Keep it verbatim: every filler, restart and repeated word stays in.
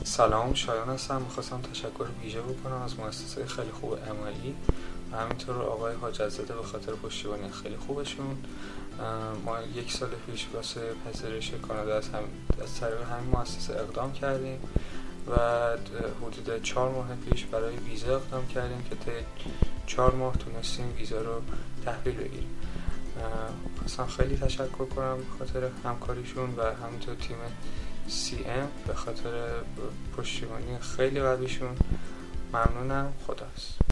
سلام، شایان هستم. میخواستم تشکر ویژه بکنم از مؤسسه خیلی خوب امالی و همینطور آقای حاجت‌زاده به خاطر پشتیبانی خیلی خوبشون. ما یک سال پیش واسه پذیرش کانادا از, هم... از طریق همین مؤسسه اقدام کردیم و حدود چهار ماه پیش برای ویزا اقدام کردیم که تا چهار ماه تونستیم ویزا رو تحویل بگیریم. خواستم خیلی تشکر کنم به خاطر همکاریشون و همینطور تیم سی ام به خاطر پشتیبانی خیلی قویشون. ممنونم. خداحافظ.